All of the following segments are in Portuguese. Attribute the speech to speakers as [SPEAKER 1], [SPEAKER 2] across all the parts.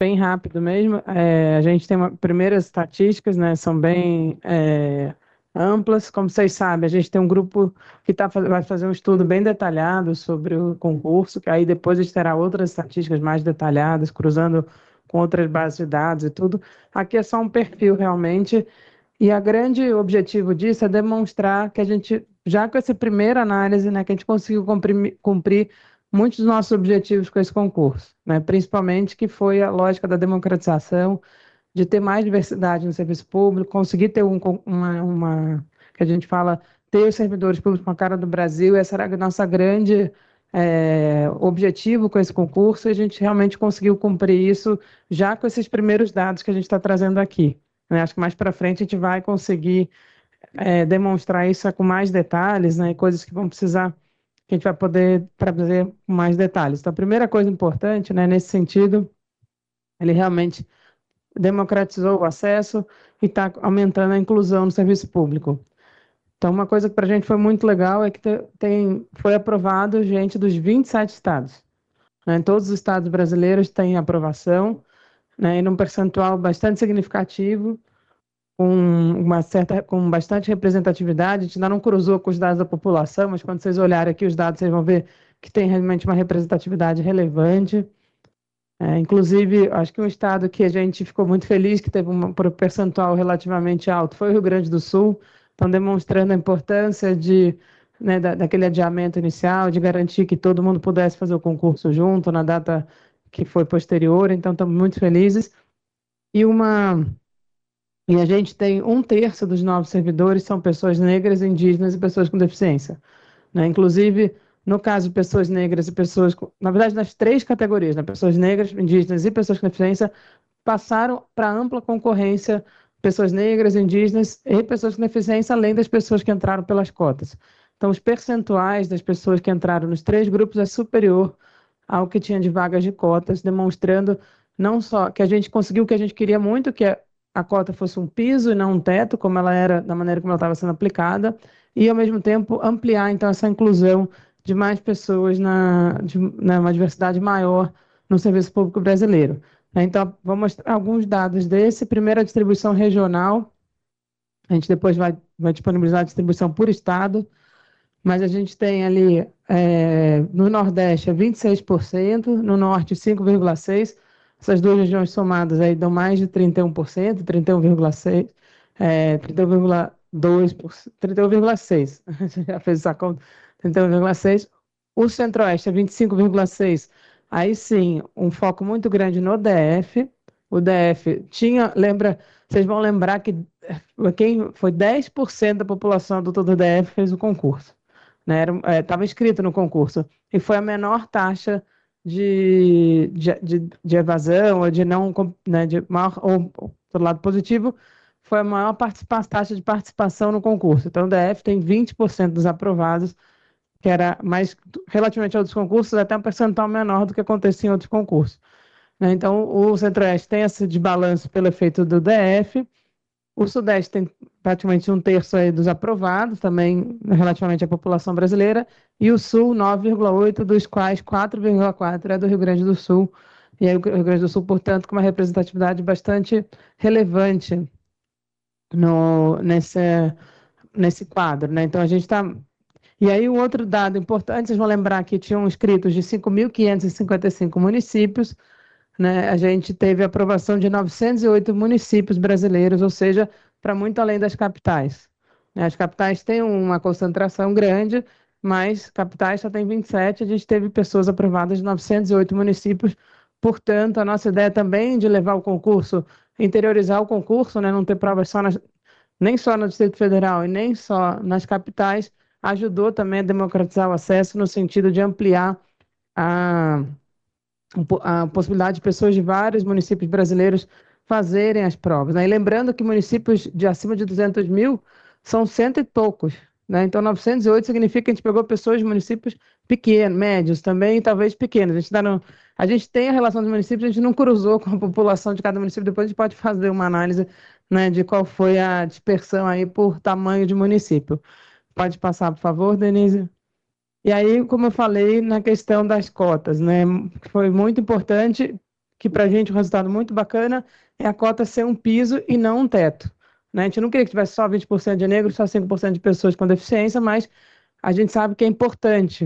[SPEAKER 1] bem rápido mesmo. A gente tem primeiras estatísticas, né? São bem amplas. Como vocês sabem, a gente tem um grupo que vai fazer um estudo bem detalhado sobre o concurso, que aí depois a gente terá outras estatísticas mais detalhadas, cruzando com outras bases de dados e tudo. Aqui é só um perfil realmente. E o grande objetivo disso é demonstrar que a gente, já com essa primeira análise, né, que a gente conseguiu cumprir muitos dos nossos objetivos com esse concurso, né, principalmente que foi a lógica da democratização, de ter mais diversidade no serviço público, conseguir ter que a gente fala, ter os servidores públicos com a cara do Brasil. Essa era a nossa grande objetivo com esse concurso, e a gente realmente conseguiu cumprir isso já com esses primeiros dados que a gente está trazendo aqui, né? Acho que mais para frente a gente vai conseguir demonstrar isso com mais detalhes, né? Coisas que vão precisar, que a gente vai poder trazer com mais detalhes. Então, a primeira coisa importante, né, nesse sentido, ele realmente democratizou o acesso e está aumentando a inclusão no serviço público. Então, uma coisa que para a gente foi muito legal é que foi aprovado gente dos 27 estados, né? Todos os estados brasileiros têm aprovação, né, e num percentual bastante significativo, com bastante representatividade. A gente ainda não cruzou com os dados da população, mas quando vocês olharem aqui os dados, vocês vão ver que tem realmente uma representatividade relevante. Inclusive, acho que um estado que a gente ficou muito feliz, que teve um percentual relativamente alto, foi o Rio Grande do Sul. Estão demonstrando a importância né, daquele adiamento inicial, de garantir que todo mundo pudesse fazer o concurso junto na data que foi posterior. Então, estamos muito felizes. E, e a gente tem 1/3 dos novos servidores são pessoas negras, indígenas e pessoas com deficiência, né? Inclusive, no caso de pessoas negras e na verdade, nas três categorias, né? Pessoas negras, indígenas e pessoas com deficiência, passaram para ampla concorrência pessoas negras, indígenas e pessoas com deficiência, além das pessoas que entraram pelas cotas. Então, os percentuais das pessoas que entraram nos três grupos é superior ao que tinha de vagas de cotas, demonstrando não só que a gente conseguiu o que a gente queria muito, que a cota fosse um piso e não um teto, como ela era, da maneira como ela estava sendo aplicada, e, ao mesmo tempo, ampliar, então, essa inclusão de mais pessoas uma diversidade maior no serviço público brasileiro. Então, vou mostrar alguns dados desse. Primeiro, a distribuição regional. A gente depois vai disponibilizar a distribuição por estado, mas a gente tem ali, no Nordeste, 26%, no Norte, 5,6%. Essas duas regiões somadas aí dão mais de 31%, 31,6%, 31,2%, 31,6%. Já fez essa conta? 31,6%. O Centro-Oeste é 25,6%. Aí sim, um foco muito grande no DF. O DF vocês vão lembrar que quem foi 10% da população adulta do DF fez o concurso, né? Estava inscrito no concurso, e foi a menor taxa de evasão, ou de não, né, de maior, ou do lado positivo, foi a maior taxa de participação no concurso. Então, o DF tem 20% dos aprovados, que era mais, relativamente a outros concursos, até um percentual menor do que acontecia em outros concursos, né? Então, o Centro-Oeste tem esse desbalanço pelo efeito do DF. O Sudeste tem praticamente 1/3 aí dos aprovados, também relativamente à população brasileira, e o Sul, 9,8, dos quais 4,4 é do Rio Grande do Sul. E aí o Rio Grande do Sul, portanto, com uma representatividade bastante relevante nesse quadro, né? Então, a gente está. E aí, um outro dado importante, vocês vão lembrar que tinham inscritos de 5.555 municípios, né? A gente teve aprovação de 908 municípios brasileiros, ou seja, para muito além das capitais, né? As capitais têm uma concentração grande, mas capitais só tem 27. A gente teve pessoas aprovadas de 908 municípios. Portanto, a nossa ideia também de levar o concurso, interiorizar o concurso, né? Não ter provas nem só no Distrito Federal e nem só nas capitais, ajudou também a democratizar o acesso no sentido de ampliar a a possibilidade de pessoas de vários municípios brasileiros fazerem as provas, né? E lembrando que municípios de acima de 200 mil são cento e poucos, né? Então, 908 significa que a gente pegou pessoas de municípios pequenos, médios também, e talvez pequenos. A gente tem a relação dos municípios, a gente não cruzou com a população de cada município. Depois a gente pode fazer uma análise, né, de qual foi a dispersão aí por tamanho de município. Pode passar, por favor, Denise? E aí, como eu falei, na questão das cotas, né, foi muito importante que para a gente um resultado muito bacana é a cota ser um piso e não um teto. Né? A gente não queria que tivesse só 20% de negros, só 5% de pessoas com deficiência, mas a gente sabe que é importante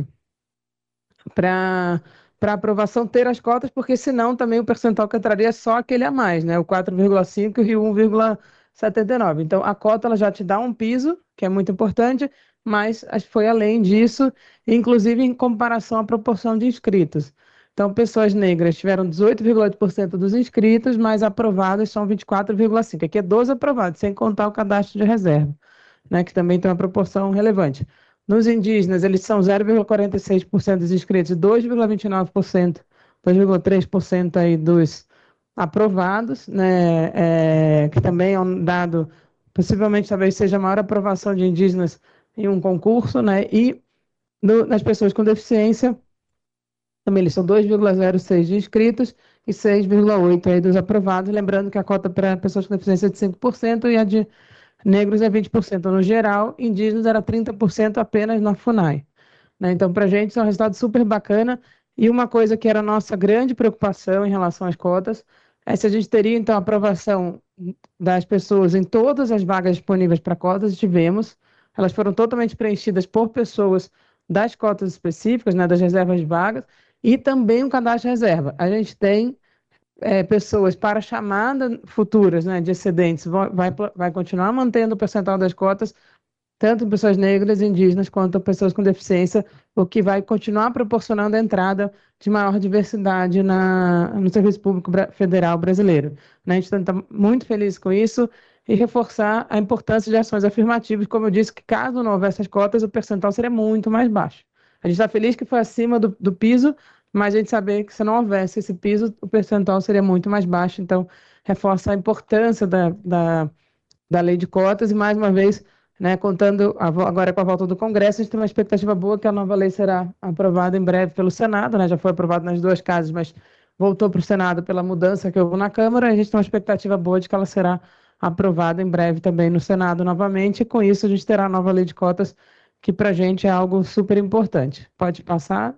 [SPEAKER 1] para aprovação ter as cotas, porque senão também o percentual que entraria é só aquele a mais, né? O 4,5 e o 1,79. Então, a cota ela já te dá um piso, que é muito importante, mas foi além disso, inclusive em comparação à proporção de inscritos. Então, pessoas negras tiveram 18,8% dos inscritos, mas aprovados são 24,5%. Aqui é 12 aprovados, sem contar o cadastro de reserva, né, que também tem uma proporção relevante. Nos indígenas, eles são 0,46% dos inscritos, 2,29%, 2,3% aí dos aprovados, né, que também é um dado, possivelmente talvez seja a maior aprovação de indígenas em um concurso, né, e nas pessoas com deficiência, também eles são 2,06 de inscritos e 6,8 aí dos aprovados, lembrando que a cota para pessoas com deficiência é de 5% e a de negros é 20% no geral, indígenas era 30% apenas na FUNAI. Né? Então, para a gente, isso é um resultado super bacana. E uma coisa que era a nossa grande preocupação em relação às cotas é se a gente teria, então, a aprovação das pessoas em todas as vagas disponíveis para cotas, e tivemos. Elas foram totalmente preenchidas por pessoas das cotas específicas, né, das reservas de vagas, e também o cadastro de reserva. A gente tem pessoas para chamada futuras, né, de excedentes, vai continuar mantendo o percentual das cotas, tanto pessoas negras, indígenas, quanto pessoas com deficiência, o que vai continuar proporcionando a entrada de maior diversidade no Serviço Público Federal brasileiro. Né? A gente está muito feliz com isso e reforçar a importância de ações afirmativas, como eu disse, que caso não houvesse as cotas, o percentual seria muito mais baixo. A gente está feliz que foi acima do piso, mas a gente saber que se não houvesse esse piso, o percentual seria muito mais baixo. Então, reforça a importância da lei de cotas e, mais uma vez, né, contando agora com a volta do Congresso, a gente tem uma expectativa boa que a nova lei será aprovada em breve pelo Senado, né, já foi aprovado nas duas casas, mas voltou para o Senado pela mudança que houve na Câmara, e a gente tem uma expectativa boa de que ela será aprovada em breve também no Senado novamente, e com isso a gente terá a nova lei de cotas, que para a gente é algo super importante. Pode passar.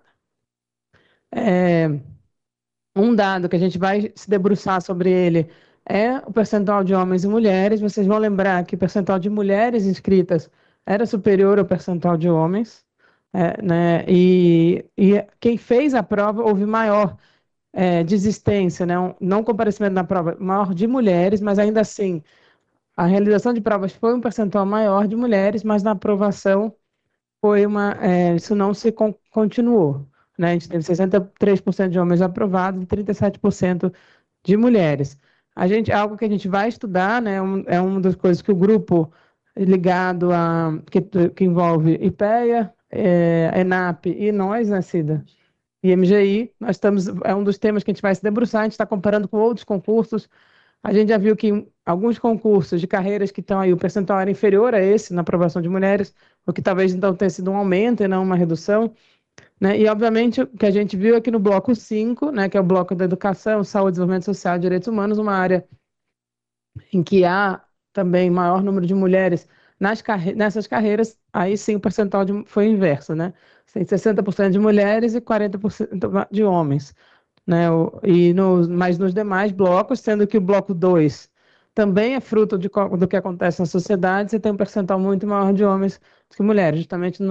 [SPEAKER 1] É, um dado que a gente vai se debruçar sobre ele é o percentual de homens e mulheres. Vocês vão lembrar que o percentual de mulheres inscritas era superior ao percentual de homens, né? E quem fez a prova houve maior desistência, né? Não comparecimento na prova, maior de mulheres, mas ainda assim a realização de provas foi um percentual maior de mulheres, mas na aprovação isso não se continuou. Né? A gente teve 63% de homens aprovados e 37% de mulheres. Algo que a gente vai estudar, né, é uma das coisas que o grupo ligado que envolve IPEA, ENAP e nós, né, Cida? E MGI, é um dos temas que a gente vai se debruçar, a gente está comparando com outros concursos. A gente já viu que em alguns concursos de carreiras que estão aí, o percentual era inferior a esse na aprovação de mulheres, o que talvez então tenha sido um aumento e não uma redução. Né? E, obviamente, o que a gente viu aqui no bloco 5, né, que é o bloco da educação, saúde, desenvolvimento social e direitos humanos, uma área em que há também maior número de mulheres nessas carreiras, aí sim o percentual foi inverso, né? Tem 60% de mulheres e 40% de homens. Né? Mas nos demais blocos, sendo que o bloco 2 também é fruto do que acontece na sociedade, você tem um percentual muito maior de homens do que mulheres, justamente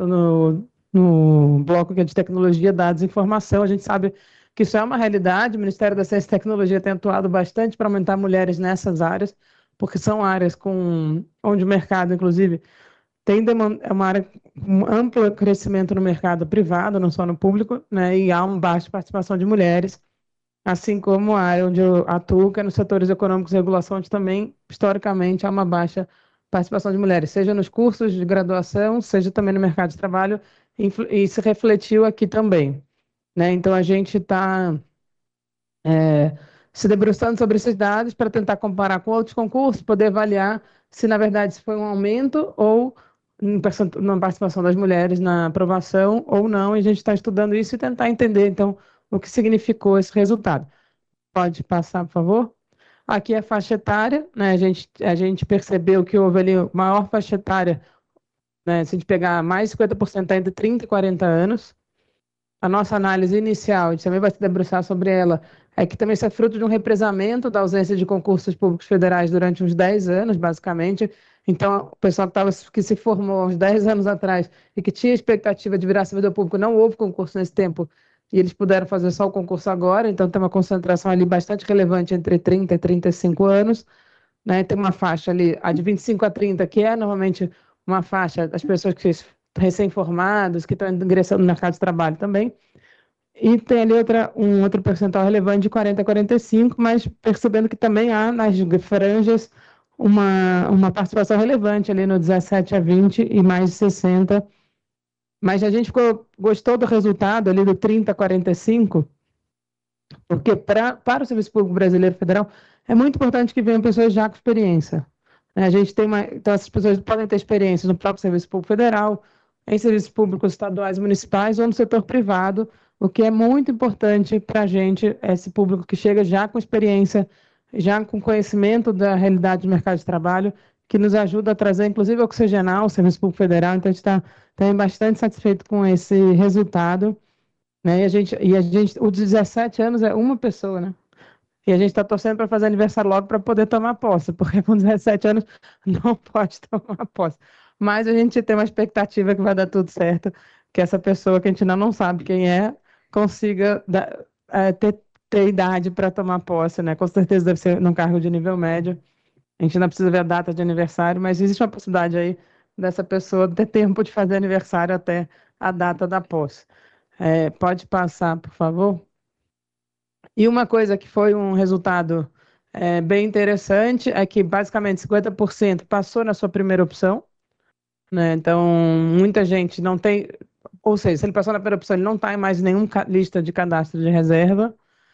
[SPEAKER 1] no bloco que é de tecnologia, dados e informação, a gente sabe que isso é uma realidade, o Ministério da Ciência e Tecnologia tem atuado bastante para aumentar mulheres nessas áreas, porque são áreas onde o mercado, inclusive, é uma área com amplo crescimento no mercado privado, não só no público, né, e há uma baixa participação de mulheres, assim como a área onde eu atuo, que é nos setores econômicos e regulação, onde também, historicamente, há uma baixa participação de mulheres, seja nos cursos de graduação, seja também no mercado de trabalho, e se refletiu aqui também. Né? Então, a gente está se debruçando sobre esses dados para tentar comparar com outros concursos, poder avaliar se, na verdade, se foi um aumento ou na participação das mulheres na aprovação ou não, e a gente está estudando isso e tentar entender, então, o que significou esse resultado. Pode passar, por favor? Aqui é a faixa etária, né? A gente percebeu que houve ali maior faixa etária, né? Se a gente pegar mais 50% está entre 30 e 40 anos. a nossa análise inicial, a gente também vai se debruçar sobre ela, é que também isso é fruto de um represamento da ausência de concursos públicos federais durante uns 10 anos, basicamente. Então, o pessoal que se formou há uns 10 anos atrás e que tinha expectativa de virar servidor público, não houve concurso nesse tempo, e eles puderam fazer só o concurso agora, então tem uma concentração ali bastante relevante entre 30 e 35 anos, né? Tem uma faixa ali, a de 25 a 30, que é normalmente uma faixa das pessoas que recém-formados, que estão ingressando no mercado de trabalho também. E tem ali um outro percentual relevante de 40 a 45, mas percebendo que também há nas franjas uma participação relevante ali no 17 a 20 e mais de 60. Mas a gente gostou do resultado ali do 30 a 45, porque para o Serviço Público Brasileiro Federal é muito importante que venham pessoas já com experiência. Né? A gente tem então essas pessoas podem ter experiência no próprio Serviço Público Federal, em serviços públicos estaduais, municipais ou no setor privado, o que é muito importante para a gente, esse público que chega já com experiência, já com conhecimento da realidade do mercado de trabalho, que nos ajuda a trazer, inclusive, oxigenar o Serviço Público Federal. Então, a gente está também bastante satisfeito com esse resultado. Né? Os 17 anos é uma pessoa, né? E a gente está torcendo para fazer aniversário logo para poder tomar posse, porque com 17 anos não pode tomar posse. Mas a gente tem uma expectativa que vai dar tudo certo, que essa pessoa que a gente ainda não sabe quem é, consiga ter idade para tomar posse, né? Com certeza deve ser num cargo de nível médio. A gente ainda precisa ver a data de aniversário, mas existe uma possibilidade aí dessa pessoa ter tempo de fazer aniversário até a data da posse. Pode passar, por favor. E uma coisa que foi um resultado bem interessante é que basicamente 50% passou na sua primeira opção, né? Então, muita gente não tem, ou seja, se ele passou na primeira opção, ele não está em mais nenhuma lista de cadastro de reserva.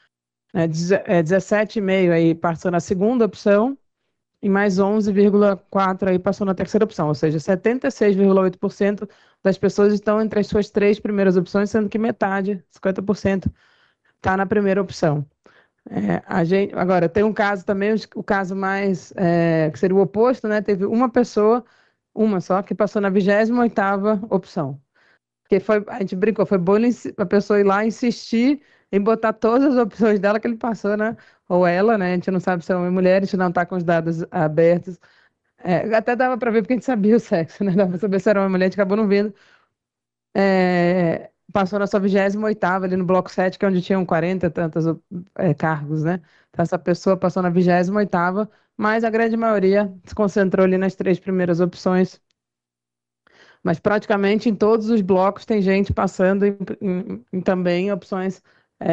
[SPEAKER 1] 17,5% aí passou na segunda opção e mais 11,4% aí passou na terceira opção, ou seja, 76,8% das pessoas estão entre as suas três primeiras opções, sendo que metade, 50%, está na primeira opção. Agora, tem um caso também, o caso mais, que seria o oposto, né? Teve uma pessoa, uma só, que passou na 28ª opção. Porque a gente brincou, foi bom a pessoa ir lá insistir em botar todas as opções dela que ele passou, né? Ou ela, né? A gente não sabe se é homem ou mulher, a gente não está com os dados abertos. Até dava para ver porque a gente sabia o sexo, né? Dava para saber se era homem ou mulher, a gente acabou não vendo. Passou na sua 28ª ali no bloco 7, que é onde tinham 40 e tantos cargos, né? Então, essa pessoa passou na 28ª, mas a grande maioria se concentrou ali nas três primeiras opções. Mas praticamente em todos os blocos tem gente passando em também opções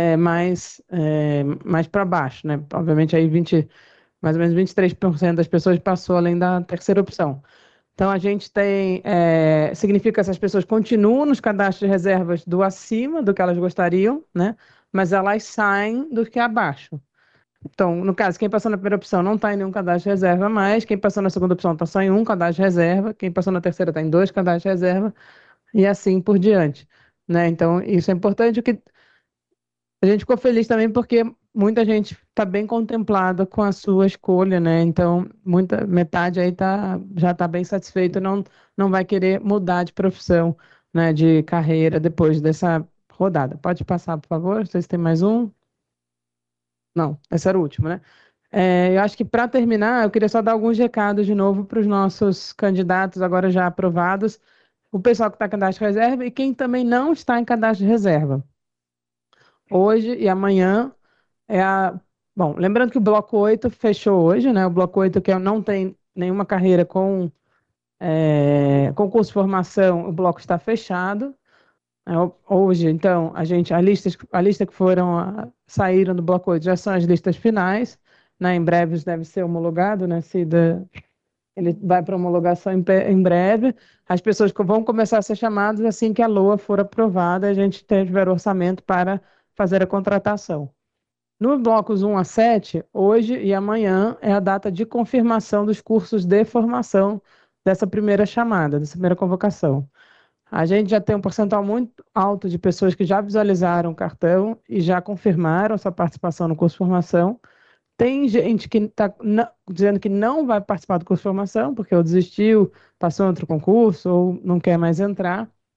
[SPEAKER 1] mais para baixo, né? Obviamente aí mais ou menos 23% das pessoas passou além da terceira opção. Então, a gente tem, significa que essas pessoas continuam nos cadastros de reservas do acima do que elas gostariam, né? Mas elas saem do que é abaixo. Então, no caso, quem passou na primeira opção não está em nenhum cadastro de reserva mais, quem passou na segunda opção está só em um cadastro de reserva, quem passou na terceira está em dois cadastros de reserva, e assim por diante, né? Então, isso é importante. O que a gente ficou feliz também porque muita gente está bem contemplada com a sua escolha, né? Então, metade aí já está bem satisfeita, não vai querer mudar de profissão, né, de carreira depois dessa rodada. Pode passar, por favor? Vocês têm mais um? Não, esse era o último, né? Eu acho que para terminar, eu queria só dar alguns recados de novo para os nossos candidatos agora já aprovados, o pessoal que está em cadastro de reserva e quem também não está em cadastro de reserva. Hoje e amanhã é a. Bom, lembrando que o bloco 8 fechou hoje, né? O bloco 8 que não tem nenhuma carreira com concurso de formação, o bloco está fechado. Hoje, então, a lista que saíram do bloco 8 já são as listas finais, né? Em breve isso deve ser homologado, né? Ele vai para homologação em breve. As pessoas vão começar a ser chamadas assim que a LOA for aprovada, a gente tiver orçamento para fazer a contratação. No blocos 1 a 7, hoje e amanhã é a data de confirmação dos cursos de formação dessa primeira chamada, dessa primeira convocação. A gente já tem um percentual muito alto de pessoas que já visualizaram o cartão e já confirmaram sua participação no curso de formação. Tem gente que está dizendo que não vai participar do curso de formação, porque ou desistiu, passou em outro concurso, ou não quer mais entrar.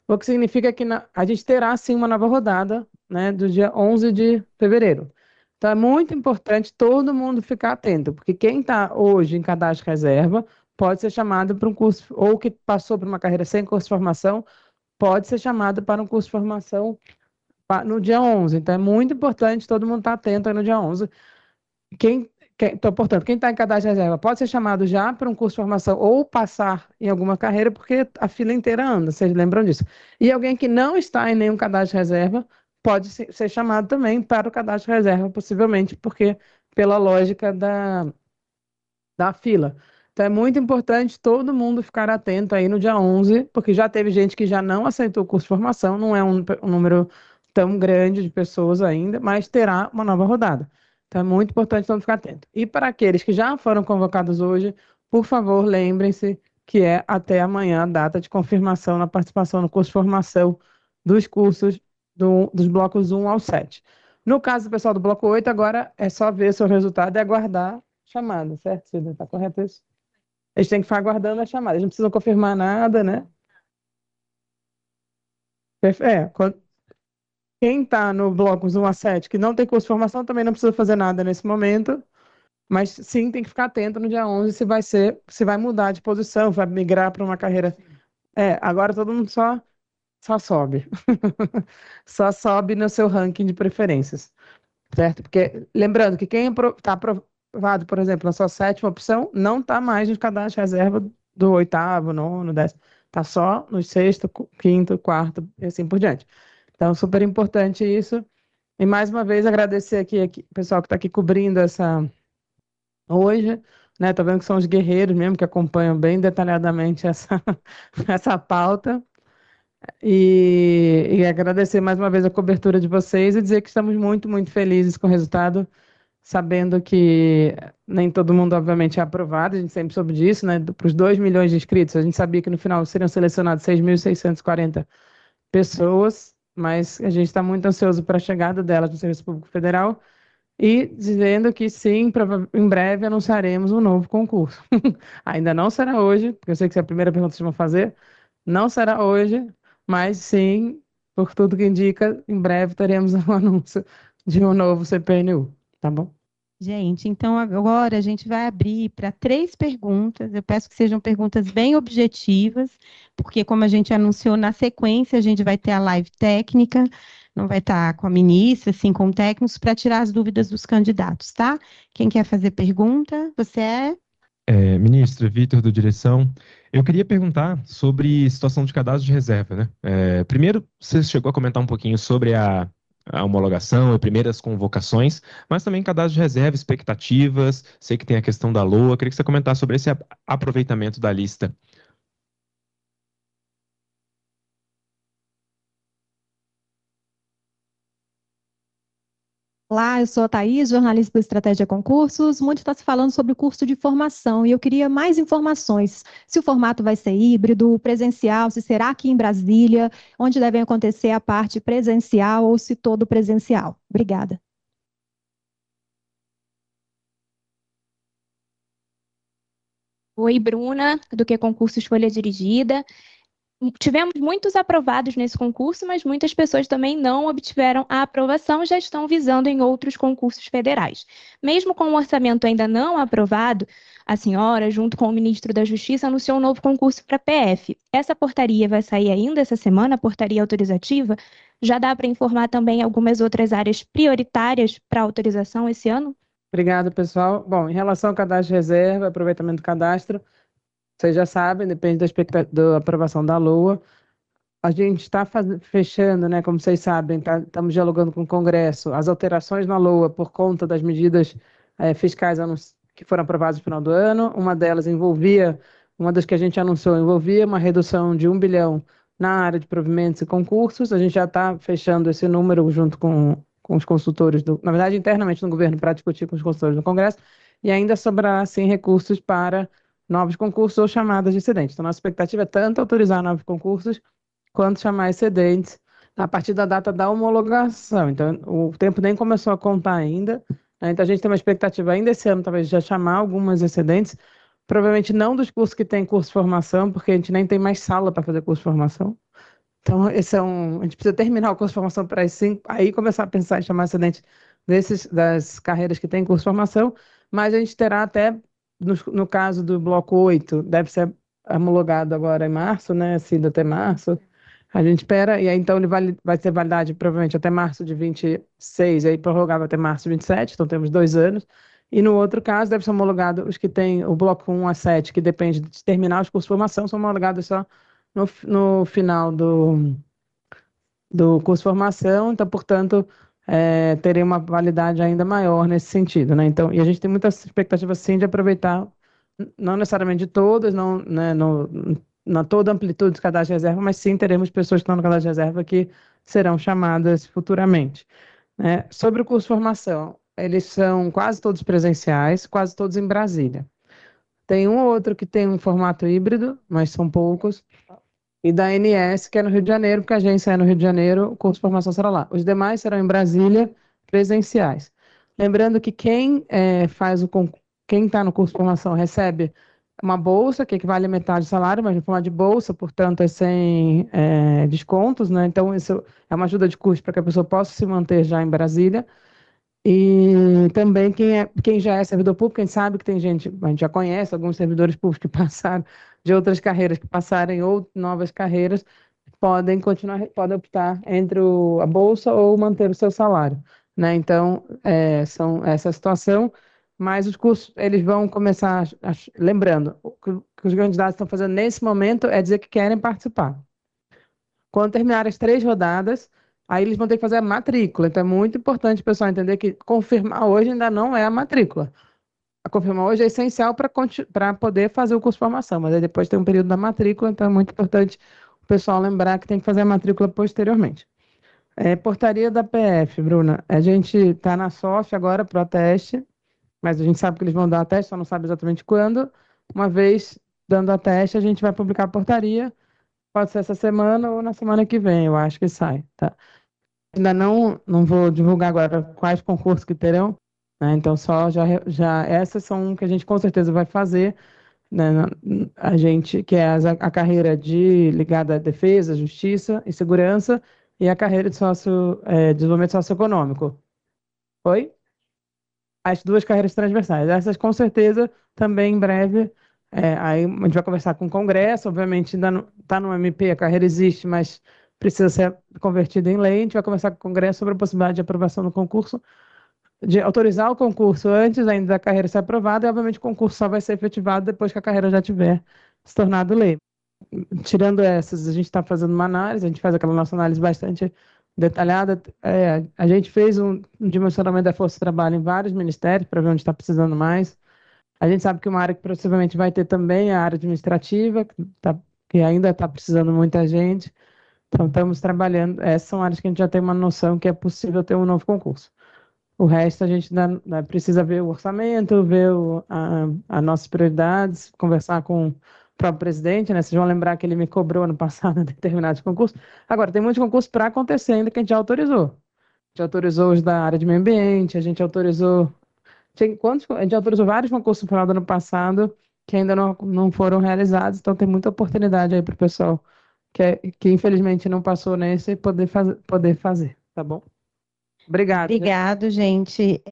[SPEAKER 1] o que significa que a gente terá, sim, uma nova rodada, né, do dia 11 de fevereiro. Então, é muito importante todo mundo ficar atento, porque quem está hoje em cadastro reserva pode ser chamado para um curso, ou que passou por uma carreira sem curso de formação, pode ser chamado para um curso de formação no dia 11. Então, é muito importante todo mundo estar atento aí no dia 11. Então, portanto, quem está em cadastro de reserva pode ser chamado já para um curso de formação ou passar em alguma carreira, porque a fila inteira anda, vocês lembram disso. E alguém que não está em nenhum cadastro de reserva pode ser chamado também para o cadastro de reserva, possivelmente, porque pela lógica da fila. Então, é muito importante todo mundo ficar atento aí no dia 11, porque já teve gente que já não aceitou o curso de formação, não é um número tão grande de pessoas ainda, mas terá uma nova rodada. Então, é muito importante todo mundo ficar atento. E para aqueles que já foram convocados hoje, por favor, lembrem-se que é até amanhã a data de confirmação na participação no curso de formação dos cursos dos blocos 1 ao 7. No caso do pessoal do bloco 8, agora é só ver seu resultado e aguardar chamada, certo, Cida? Está correto isso? Eles têm que ficar aguardando a chamada, eles não precisam confirmar nada, né? Quem está no blocos 1 a 7, que não tem curso de formação, também não precisa fazer nada nesse momento, mas sim tem que ficar atento no dia 11 se vai mudar de posição, vai migrar para uma carreira. Agora todo mundo só sobe. Só sobe no seu ranking de preferências. Certo? Porque, lembrando que quem está aprovado, por exemplo, na sua sétima opção, não está mais no cadastro de reserva do oitavo, nono, décimo. Está só no sexto, quinto, quarto e assim por diante. Então, super importante isso. E mais uma vez agradecer aqui o pessoal que está aqui cobrindo essa hoje, né? Tô vendo que são os guerreiros mesmo que acompanham bem detalhadamente essa pauta. E agradecer mais uma vez a cobertura de vocês e dizer que estamos muito, muito felizes com o resultado, sabendo que nem todo mundo, obviamente, é aprovado, a gente sempre soube disso, né? Para os 2 milhões de inscritos, a gente sabia que no final seriam selecionados 6.640 pessoas, mas a gente está muito ansioso para a chegada delas no Serviço Público Federal e dizendo que sim, em breve anunciaremos um novo concurso. Ainda não será hoje, porque eu sei que essa é a primeira pergunta que vocês vão fazer, não será hoje, mas sim, por tudo que indica, em breve teremos um anúncio de um novo CPNU, tá bom?
[SPEAKER 2] Gente, então agora a gente vai abrir para 3 perguntas. Eu peço que sejam perguntas bem objetivas, porque como a gente anunciou na sequência, a gente vai ter a live técnica, não vai estar com a ministra, assim, com técnicos, para tirar as dúvidas dos candidatos, tá? Quem quer fazer pergunta? Você é?
[SPEAKER 3] Ministro Vitor, do Direção, eu queria perguntar sobre situação de cadastro de reserva, né? Primeiro, você chegou a comentar um pouquinho sobre a homologação e primeiras convocações, mas também cadastro de reserva, expectativas, sei que tem a questão da LOA, queria que você comentasse sobre esse aproveitamento da lista.
[SPEAKER 4] Olá, eu sou a Thaís, jornalista do Estratégia Concursos. Muito está se falando sobre o curso de formação e eu queria mais informações. Se o formato vai ser híbrido, presencial, se será aqui em Brasília, onde devem acontecer a parte presencial ou se todo presencial. Obrigada.
[SPEAKER 5] Oi, Bruna, do Que Concurso Escolha Dirigida. Tivemos muitos aprovados nesse concurso, mas muitas pessoas também não obtiveram a aprovação e já estão visando em outros concursos federais. Mesmo com o orçamento ainda não aprovado, a senhora, junto com o ministro da Justiça, anunciou um novo concurso para PF. Essa portaria vai sair ainda essa semana, a portaria autorizativa. Já dá para informar também algumas outras áreas prioritárias para autorização esse ano?
[SPEAKER 1] Obrigado, pessoal. Bom, em relação ao cadastro de reserva, aproveitamento do cadastro, vocês já sabem, depende da aprovação da LOA. A gente está fechando, né, como vocês sabem, estamos dialogando com o Congresso, as alterações na LOA por conta das medidas fiscais que foram aprovadas no final do ano. Uma das que a gente anunciou, envolvia uma redução de 1 bilhão na área de provimentos e concursos. A gente já está fechando esse número junto com os consultores, na verdade, internamente no governo, para discutir com os consultores no Congresso, e ainda sobrará, sim, recursos para novos concursos ou chamadas de excedentes. Então, nossa expectativa é tanto autorizar novos concursos, quanto chamar excedentes a partir da data da homologação. Então, o tempo nem começou a contar ainda, né? Então, a gente tem uma expectativa ainda esse ano, talvez, de já chamar algumas excedentes, provavelmente não dos cursos que têm curso de formação, porque a gente nem tem mais sala para fazer curso de formação. Então, a gente precisa terminar o curso de formação para aí começar a pensar em chamar excedente das carreiras que têm curso de formação, mas a gente terá até, no caso do bloco 8, deve ser homologado agora em março, né? Assim, até março. A gente espera, e aí então ele vai ter validade provavelmente até março de 26, aí prorrogável até março de 27, então temos 2 anos. E no outro caso, deve ser homologado os que têm o bloco 1 a 7, que depende de terminar os cursos de formação, são homologados só no final do curso de formação, então, portanto, terem uma validade ainda maior nesse sentido, né? Então, e a gente tem muitas expectativas, sim, de aproveitar, não necessariamente de todas, não, né, na toda a amplitude do cadastro de reserva, mas sim teremos pessoas que estão no cadastro de reserva que serão chamadas futuramente, né? Sobre o curso de formação, eles são quase todos presenciais, quase todos em Brasília. Tem um ou outro que tem um formato híbrido, mas são poucos. E da ANS, que é no Rio de Janeiro, porque a agência é no Rio de Janeiro, o curso de formação será lá. Os demais serão em Brasília, presenciais. Lembrando que quem está no curso de formação recebe uma bolsa, que equivale a metade do salário, mas no formato de bolsa, portanto, é sem descontos, né? Então, isso é uma ajuda de custo para que a pessoa possa se manter já em Brasília. E também quem já é servidor público, quem sabe que tem gente, a gente já conhece alguns servidores públicos que passaram de outras carreiras, que passarem ou novas carreiras, podem optar entre a bolsa ou manter o seu salário, né? Então, são essa situação, mas os cursos, eles vão começar, lembrando, o que os candidatos estão fazendo nesse momento é dizer que querem participar. Quando terminar as 3 rodadas, aí eles vão ter que fazer a matrícula. Então é muito importante o pessoal entender que confirmar hoje ainda não é a matrícula. A confirmar hoje é essencial para poder fazer o curso de formação, mas aí depois tem um período da matrícula, então é muito importante o pessoal lembrar que tem que fazer a matrícula posteriormente. Portaria da PF, Bruna. A gente está na SOF agora para o teste, mas a gente sabe que eles vão dar a teste, só não sabe exatamente quando. Uma vez dando a teste, a gente vai publicar a portaria. Pode ser essa semana ou na semana que vem, eu acho que sai, tá? Ainda não vou divulgar agora quais concursos que terão, né? Então só já essas são um que a gente com certeza vai fazer, né? A gente que é a carreira ligada à defesa, justiça e segurança e a carreira de desenvolvimento socioeconômico. Oi? As 2 carreiras transversais. Essas, com certeza, também em breve. Aí a gente vai conversar com o Congresso, obviamente ainda não está no MP, a carreira existe, mas precisa ser convertida em lei. A gente vai conversar com o Congresso sobre a possibilidade de aprovação do concurso, de autorizar o concurso antes ainda da carreira ser aprovada, e obviamente o concurso só vai ser efetivado depois que a carreira já tiver se tornado lei. Tirando essas, a gente está fazendo uma análise, a gente faz aquela nossa análise bastante detalhada. A gente fez um dimensionamento da força de trabalho em vários ministérios para ver onde está precisando mais. A gente sabe que uma área que possivelmente vai ter também é a área administrativa, que ainda está precisando muita gente. Então, estamos trabalhando. Essas são áreas que a gente já tem uma noção que é possível ter um novo concurso. O resto a gente ainda precisa ver o orçamento, ver as nossas prioridades, conversar com o próprio presidente, né? Vocês vão lembrar que ele me cobrou ano passado determinados concursos. Agora, tem muitos concursos para acontecer ainda que a gente já autorizou. A gente autorizou os da área de meio ambiente, a gente autorizou. A gente autorizou vários concursos no final do ano passado que ainda não foram realizados, então tem muita oportunidade aí para o pessoal que infelizmente não passou nesse poder fazer, tá bom? Obrigada.
[SPEAKER 2] Obrigado, gente.